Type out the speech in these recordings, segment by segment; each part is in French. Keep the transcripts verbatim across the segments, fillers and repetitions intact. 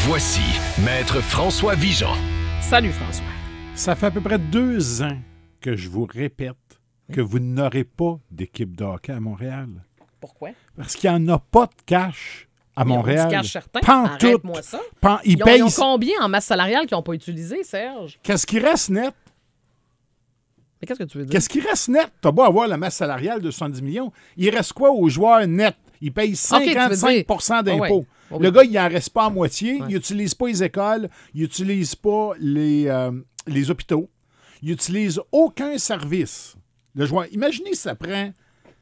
Voici Maître François Vigeant. Salut François. Ça fait à peu près deux ans que je vous répète que vous n'aurez pas d'équipe de hockey à Montréal. Pourquoi? Parce qu'il n'y en a pas de cash à Mais Montréal. On dit cash certain. Pantoute. Arrête-moi ça. Pan- ils, Ils ont, payent... ils ont combien en masse salariale qu'ils n'ont pas utilisé, Serge? Qu'est-ce qui reste net? Mais qu'est-ce que tu veux dire? Qu'est-ce qui reste net? T'as beau avoir la masse salariale de soixante-dix millions. Il reste quoi aux joueurs nets? Ils payent cinquante-cinq pour cent Okay, d'impôts. oh oui. Oh oui. Le gars, il n'en reste pas à moitié. Ouais. Il n'utilise pas les écoles. Il n'utilise pas les, euh, les hôpitaux. Il n'utilise aucun service. Le joueur, imaginez si ça prend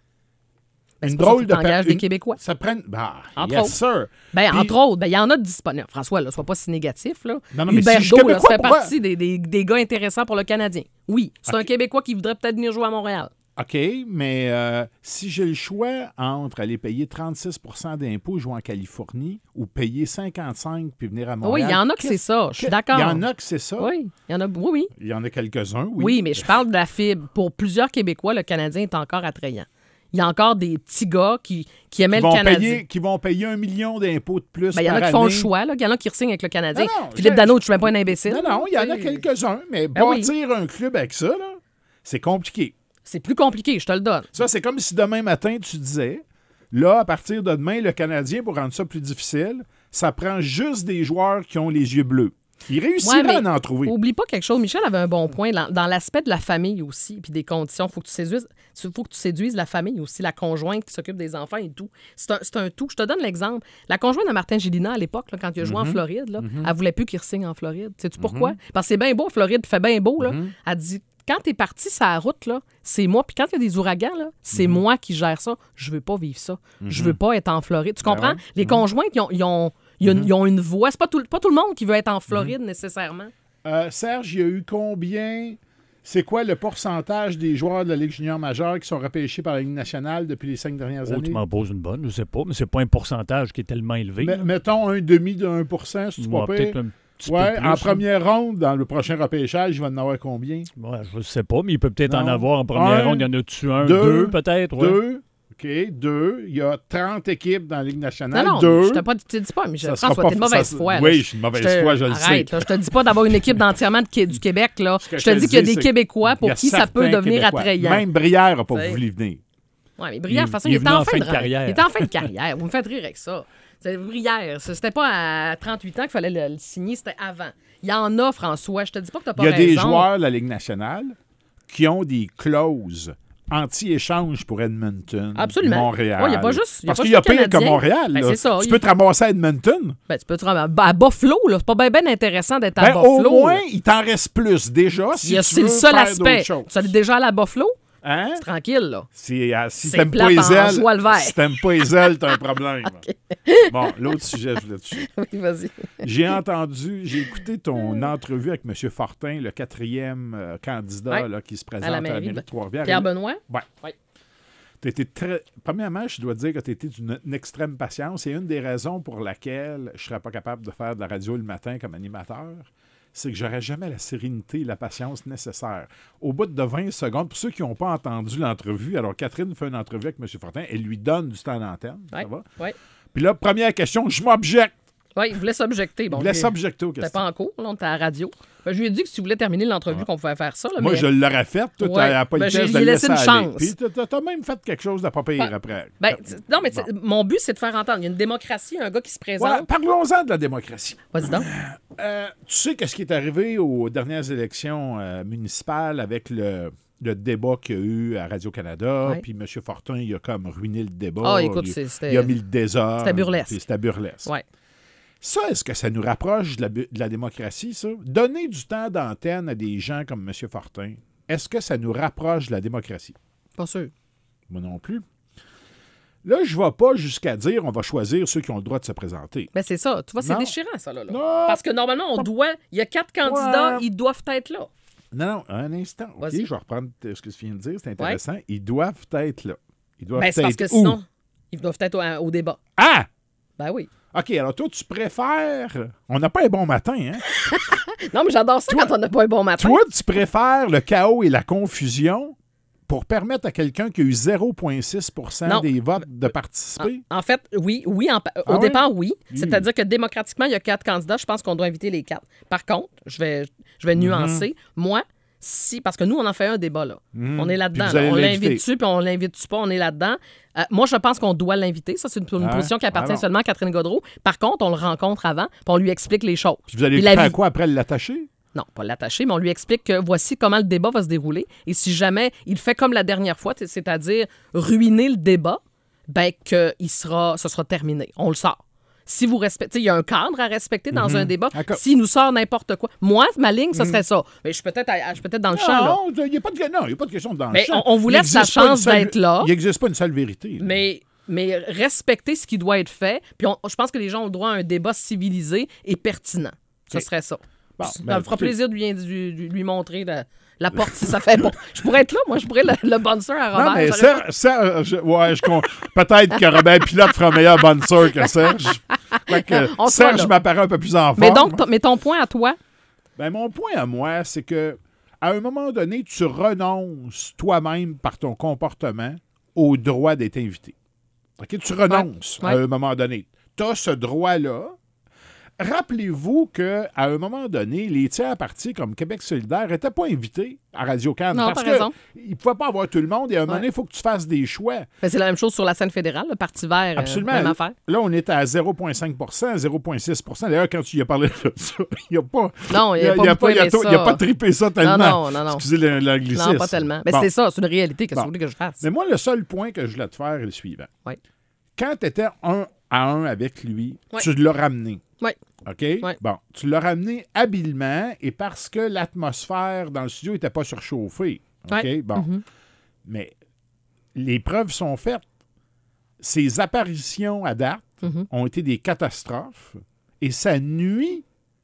Ben, une c'est pour ça drôle qu'il de... t'engage une- des Québécois. Ça prend... Bah, Entre yes, autres. sir. Ben, Puis- entre autres, ben, il y en a de disponibles. François, là, sois pas si négatif. Là. Non, non, mais si je suis Huberdeau, là, ça Québécois, fait pourquoi? partie des, des, des gars intéressants pour le Canadien. Oui, c'est Ok. un Québécois qui voudrait peut-être venir jouer à Montréal. OK, mais euh, si j'ai le choix entre aller payer trente-six pour cent d'impôts jouer en Californie ou payer cinquante-cinq puis venir à Oui, Montréal... il y en a que qu'est-ce- c'est ça. Je suis que- d'accord. Il y en a que c'est ça. Oui, il y en a. Oui, oui. Il y en a quelques-uns, oui. Oui, mais je parle de la fibre. Pour plusieurs Québécois, le Canadien est encore attrayant. Il y a encore des petits gars qui, qui aimaient Qui le vont, Canadien. payer, qui vont payer un million d'impôts de plus Ben, il y en a par qui font le année. choix. là. Il y en a qui re-signent avec le Canadien. Non, non, Philippe je- Danault, tu ne suis même pas un imbécile. Non, non, il y en a Tu sais. quelques-uns, mais Ben oui. bâtir un club avec ça, là, c'est compliqué. C'est plus compliqué, je te le donne. Ça, c'est comme si demain matin, tu disais, là, à partir de demain, le Canadien, pour rendre ça plus difficile, ça prend juste des joueurs qui ont les yeux bleus. Il réussira Ouais, mais à en trouver. Oublie pas quelque chose. Michel avait un bon point dans, dans l'aspect de la famille aussi, puis des conditions. Il faut que tu séduises, faut que tu séduises la famille aussi, la conjointe qui s'occupe des enfants et tout. C'est un, c'est un tout. Je te donne l'exemple. La conjointe de Martin Gélina, à l'époque, là, quand il a joué en Floride, là, elle voulait plus qu'il re-signe en Floride. Sais-tu pourquoi? Parce que c'est bien beau, en Floride, puis fait bien beau. Là. Elle dit, quand t'es parti sur la route, là, c'est moi. Puis quand il y a des ouragans, là, c'est moi qui gère ça. Je veux pas vivre ça. Je veux pas être en Floride. Tu comprends? ouais. Les conjointes, ils ont, ils ont, ils ont- ils ont une voix. C'est pas tout, pas tout le monde qui veut être en Floride nécessairement. Euh, Serge, il y a eu combien... C'est quoi le pourcentage des joueurs de la Ligue junior majeure qui sont repêchés par la Ligue nationale depuis les cinq dernières Oh, années? tu m'en poses une bonne, je sais pas, mais c'est pas un pourcentage qui est tellement élevé. Mais- là. mettons un demi de un pour cent, si tu Ouais, pas peut-être pire. un petit Ouais, peu plus, en là. première ronde, dans le prochain repêchage, il va en avoir combien? Ouais, je sais pas, mais il peut peut-être en Non. avoir en première Un, ronde. Il y en a-tu un, deux, deux, peut-être? Ouais. Deux. OK, deux. Il y a trente équipes dans la Ligue nationale. Non, non, deux. je te pas, tu te dis pas, Michel. Ça sera François, pas- t'es de mauvaise ça- foi. là. Oui, je suis de mauvaise te- foi, je le Arrête, sais. là, je te dis pas d'avoir une équipe d'entièrement de Qué- du Québec. Là. Ce que Je te je te dis qu'il y a dis, des c'est Québécois qu'il y pour a qui ça peut certains devenir Québécois. attrayant. Même Brière n'a pas T'sais. voulu venir. Oui, mais Brière, de toute façon, il il, est était venu en en fin fin de de carrière. Il était en fin de carrière. Vous me faites rire avec ça. C'est Brière, c'était pas à trente-huit ans qu'il fallait le, le signer, c'était avant. Il y en a, François. Je te dis pas que t'as pas Il y a raison. des joueurs de la Ligue nationale qui ont des clauses anti-échange pour Edmonton, Absolument. Montréal. Ouais, il y a pas juste- il y a Parce pas qu'il y a juste les pire que Canadiens. Montréal. Ben, là. c'est ça. Tu Il- peux te ramasser à Edmonton. Ben, tu peux te rendre à Buffalo, là. C'est pas bien ben intéressant d'être à Ben, Buffalo. au moins, là. il t'en reste plus déjà si Il y a- tu C'est veux le seul faire aspect. d'autres choses. Tu allais déjà aller à Buffalo? Hein? C'est tranquille, là. Si, euh, si C'est t'aimes plate pas en les ailes, joie le vert. si t'aimes pas les ailes, t'as un problème. Bon, l'autre sujet, je voulais toucher. Oui, vas-y. J'ai entendu, j'ai écouté ton entrevue avec M. Fortin, le quatrième euh, candidat Ouais. là, qui se présente À à la la mairie mairie de de Trois-Rivières. Pierre Et- Benoît? Ouais. Ouais. T'as été très... Premièrement, je dois te dire que tu étais d'une une extrême patience. Et une des raisons pour laquelle je ne serais pas capable de faire de la radio le matin comme animateur, c'est que j'aurais jamais la sérénité et la patience nécessaires. Au bout de vingt secondes, pour ceux qui n'ont pas entendu l'entrevue, alors Catherine fait une entrevue avec M. Fortin, elle lui donne du temps d'antenne, Oui, ça va? oui. Puis là, première question, je m'objecte. Oui, il voulait s'objecter. Bon, je laisse j'ai- s'objecter aux C'était questions. pas en cours, là, on était à la radio. Ben, je lui ai dit que si tu voulais terminer l'entrevue, qu'on pouvait faire ça. Là, Moi, mais... je l'aurais fait. Toi, Ouais. t'as pas eu Ben, le j'ai- test de j'ai le laissé laisser une aller. chance. Puis t'as- t'as même fait quelque chose de pas pire Ben, après. Ben, t- non, mais t- Bon. mon but, c'est de faire entendre. Il y a une démocratie, un gars qui se présente. Voilà, parlons-en de la démocratie. Vas-y donc. Euh, tu sais qu'est-ce qui est arrivé aux dernières élections euh, municipales avec le, le débat qu'il y a eu à Radio-Canada, Ouais. puis M. Fortin, il a comme ruiné le débat. Ah, écoute, il, c'est- c'était- il a mis le désordre. c'était burlesque. puis C'était burlesque. Ouais. Ça, est-ce que ça nous rapproche de la, bu- de la démocratie, ça? Donner du temps d'antenne à des gens comme M. Fortin, est-ce que ça nous rapproche de la démocratie? Pas sûr. Moi non plus. Là, je ne vais pas jusqu'à dire on va choisir ceux qui ont le droit de se présenter. Ben, c'est ça. Tu vois, c'est Non. déchirant, ça, là. là. Non. Parce que normalement, on doit. Il y a quatre candidats, Ouais. ils doivent être là. Non, non, un instant. OK, Vas-y. je vais reprendre ce que tu viens de dire. C'est intéressant. Ils doivent être là. Ils doivent Ben, c'est parce être que où? sinon, ils doivent être au, au débat. Ah! Ben oui. OK, alors toi, tu préfères... On n'a pas un bon matin, hein? Non, mais j'adore ça quand on n'a pas un bon matin. Toi, tu préfères le chaos et la confusion pour permettre à quelqu'un qui a eu zéro virgule six pour cent Non. des votes de participer? En, en fait, oui, oui. En, Ah au ouais? départ, oui. Oui. C'est-à-dire que démocratiquement, il y a quatre candidats. Je pense qu'on doit inviter les quatre. Par contre, je vais, je vais nuancer. Moi, si, parce que nous, on en fait un débat, là. Mhm. On est là-dedans. Puis vous allez là. On l'inviter. l'invite-tu, puis on l'invite-tu pas, on est là-dedans. Euh, moi, je pense qu'on doit l'inviter. Ça, c'est une, une Ah, position qui appartient ah bon. seulement à Catherine Gaudreau. Par contre, on le rencontre avant, puis on lui explique les choses. Puis vous allez Puis le la faire vie- quoi après l'attacher? Non, pas l'attacher, mais on lui explique que voici comment le débat va se dérouler. Et si jamais il fait comme la dernière fois, t- c'est-à-dire ruiner le débat, ben que il sera, ce sera terminé. On le sort. Si vous respectez, il y a un cadre à respecter dans un débat. D'accord. S'il nous sort n'importe quoi, moi, ma ligne, ce serait ça. Mais je suis peut-être, à- je suis peut-être dans le champ, là. Non, il n'y a pas de non, il y a pas de question dans Mais le champ. on- on vous Il laisse la existe pas une chance seule- d'être là. Il n'existe pas une seule vérité. là. Mais, mais respecter ce qui doit être fait. Puis on- je pense que les gens ont le droit à un débat civilisé et pertinent. Ce Ok. serait ça. Bon, ça ben, me fera écoutez. plaisir de lui, de lui montrer la, la porte si ça fait bon. Je pourrais être là, moi, je pourrais le, le bouncer à Robert. Non, mais j'aurais Serge, Serge- ouais, je con- peut-être que Robert Pilote fera un meilleur bouncer que Serge. Fait que On sera Serge là. m'apparaît un peu plus en forme. Mais donc, ton- mais ton point à toi, Ben, mon point à moi, c'est que à un moment donné, tu renonces toi-même par ton comportement au droit d'être invité. OK? Tu renonces Ouais. à un moment donné. Tu as ce droit-là. Rappelez-vous qu'à un moment donné, les tiers partis comme Québec solidaire n'étaient pas invités à Radio-Can. Non, parce t'as raison. qu'ils ne pouvaient pas avoir tout le monde et à un moment Ouais. donné, il faut que tu fasses des choix. ben, c'est la même chose sur la scène fédérale, le Parti vert, euh, Absolument. même affaire. Là, on est à zéro virgule cinq pour cent, zéro virgule six pour cent. D'ailleurs, quand tu y as parlé de ça, il n'a pas. Non, il n'a pas il a beaucoup il a aimé tout- ça. il a pas trippé ça tellement. non, non, non. Excusez le- l'anglicisme. Non, pas tellement. Mais Bon. c'est ça, c'est une réalité. Qu'est-ce que Bon. vous voulez que je fasse? Mais moi, le seul point que je voulais te faire est le suivant. Oui. Quand tu étais un à un avec lui, Oui. tu l'as ramené. Oui. OK? Oui. Bon, tu l'as ramené habilement et parce que l'atmosphère dans le studio n'était pas surchauffée. OK? Oui. Bon. Mhm. Mais les preuves sont faites. Ses apparitions à date Mhm. ont été des catastrophes et ça nuit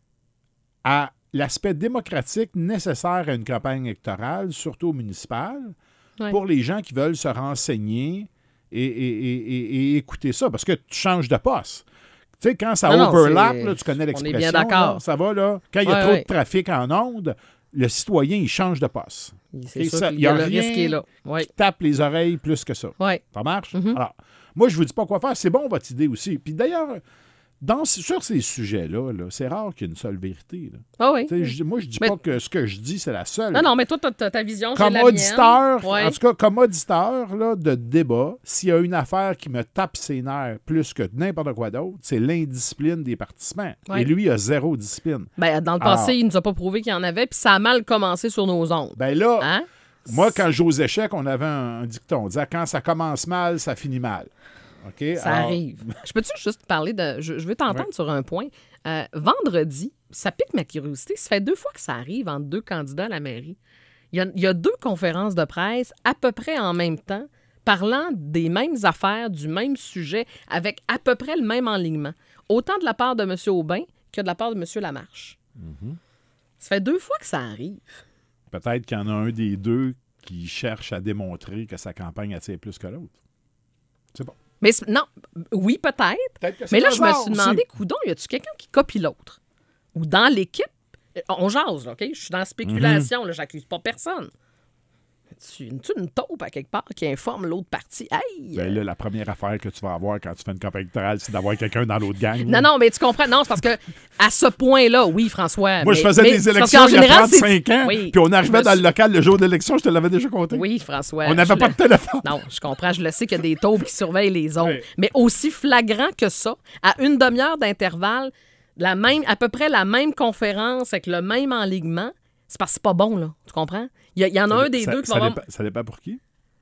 à l'aspect démocratique nécessaire à une campagne électorale, surtout municipale, Ouais. pour les gens qui veulent se renseigner et, et- et- et- et écouter ça, parce que tu changes de poste. Tu sais, quand ça Non, non, overlap, c'est- là, tu connais on est l'expression. bien d'accord. là, ça va, là. Quand il y a Ouais, trop ouais. de trafic en onde, le citoyen, il change de poste. C'est Et sûr ça, qu'il y y a a le rien risque qui est là. Oui. Tape les oreilles plus que ça. Oui. Ça marche? Mhm. Alors, moi, je vous dis pas quoi faire. C'est bon, votre idée aussi. Puis d'ailleurs, dans, sur ces sujets-là, là, c'est rare qu'il y ait une seule vérité. là. Ah oui. Tu sais, je- moi, je dis Mais- pas que ce que je dis, c'est la seule. Non, non, mais toi, t'as ta vision, j'ai Comme la mienne. auditeur, Ouais. en tout cas, comme auditeur là, de débat, s'il y a une affaire qui me tape ses nerfs plus que n'importe quoi d'autre, c'est l'indiscipline des participants. Ouais. Et lui, il a zéro discipline. Ben, dans le passé, Alors- il nous a pas prouvé qu'il y en avait, puis ça a mal commencé sur nos ondes. Ben là, Hein? moi, quand je joue aux échecs, on avait un, un dicton. On disait quand ça commence mal, ça finit mal. OK? Ça Alors, arrive. Je peux-tu juste parler de. Je, je veux t'entendre Ouais. sur un point. Euh, vendredi, ça pique ma curiosité. Ça fait deux fois que ça arrive entre deux candidats à la mairie. Il y a, il y a deux conférences de presse à peu près en même temps, parlant des mêmes affaires, du même sujet, avec à peu près le même enlignement. Autant de la part de M. Aubin que de la part de M. Lamarche. Mm-hmm. Ça fait deux fois que ça arrive. Peut-être qu'il y en a un des deux qui cherche à démontrer que sa campagne attire plus que l'autre. C'est bon. Mais c'est- non, oui, peut-être. Peut-être que c'est Mais là, le je me hasard suis aussi. demandé, coudon, y a-tu quelqu'un qui copie l'autre? Ou dans l'équipe, on jase, là, OK? Je suis dans la spéculation, là, j'accuse pas personne. Tu une, une taupe à quelque part qui informe l'autre partie. Hey! Ben là, la première affaire que tu vas avoir quand tu fais une campagne électorale, c'est d'avoir quelqu'un dans l'autre gang. Non, non, mais tu comprends. Non, c'est parce que à ce point-là, oui, François. Moi, mais- je faisais mais des c'est parce élections qu'en il y a général, c'est- trente-cinq ans, Oui, puis on arrivait je me dans le suis- local le jour d'élection, je te l'avais déjà compté. Oui, François. On n'avait je pas le- de téléphone. Non, je comprends. Je le sais qu'il y a des taupes qui surveillent les autres. Oui. Mais aussi flagrant que ça, à une demi-heure d'intervalle, la même, à peu près la même conférence avec le même enlignement, c'est parce que c'est pas bon, là. Tu comprends? Il y, a- il y en a un des ça, deux qui ça va avoir... dépend, ça dépend pour qui?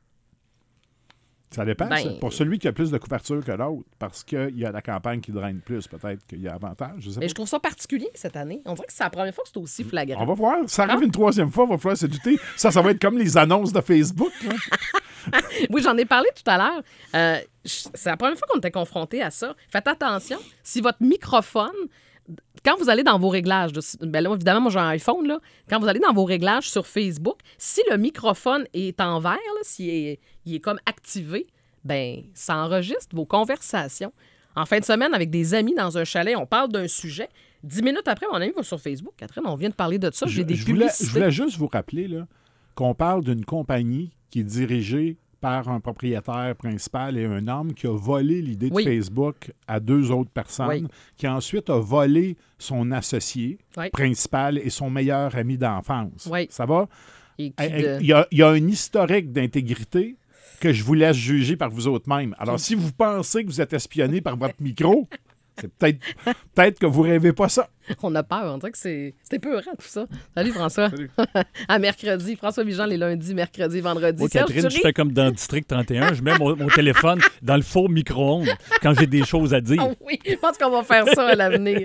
Ça dépend. Ben- ça. Pour celui qui a plus de couverture que l'autre, parce qu'il y a la campagne qui draine plus, peut-être qu'il y a avantage. Je sais Mais pas. je trouve ça particulier cette année. On dirait que c'est la première fois que c'est aussi flagrant. On va voir. Ça arrive Ah. une troisième fois, il va falloir se douter. Ça, ça va être comme les annonces de Facebook. là. Oui, j'en ai parlé tout à l'heure. Euh, je- c'est la première fois qu'on était confronté à ça. Faites attention. Si votre microphone, quand vous allez dans vos réglages, de- ben là, évidemment, moi j'ai un iPhone, là, quand vous allez dans vos réglages sur Facebook, si le microphone est en vert, là, s'il est, il est comme activé, ben ça enregistre vos conversations. En fin de semaine, avec des amis dans un chalet, on parle d'un sujet. Dix minutes après, mon ami va sur Facebook. Catherine, on vient de parler de ça. J'ai Je, des je voulais, publicités. je voulais juste vous rappeler là, qu'on parle d'une compagnie qui est dirigé par un propriétaire principal et un homme qui a volé l'idée de Oui. Facebook à deux autres personnes, Oui. qui ensuite a volé son associé Oui. principal et son meilleur ami d'enfance. Oui. Ça va? Et qui Eh, eh, de- Il y a, il y a un historique d'intégrité que je vous laisse juger par vous autres mêmes. Alors, si vous pensez que vous êtes espionné par votre micro, c'est peut-être peut-être que vous rêvez pas ça. On a peur. On dirait que c'est c'est épeurant, tout ça. Salut, François. Salut. À mercredi. François Vigeant, les lundis, mercredis, vendredis. Moi, Serge Catherine, je Thury? fais comme dans District trente et un. Je mets mon, mon téléphone dans le faux micro-ondes quand j'ai des choses à dire. Ah oui, je pense qu'on va faire ça à l'avenir.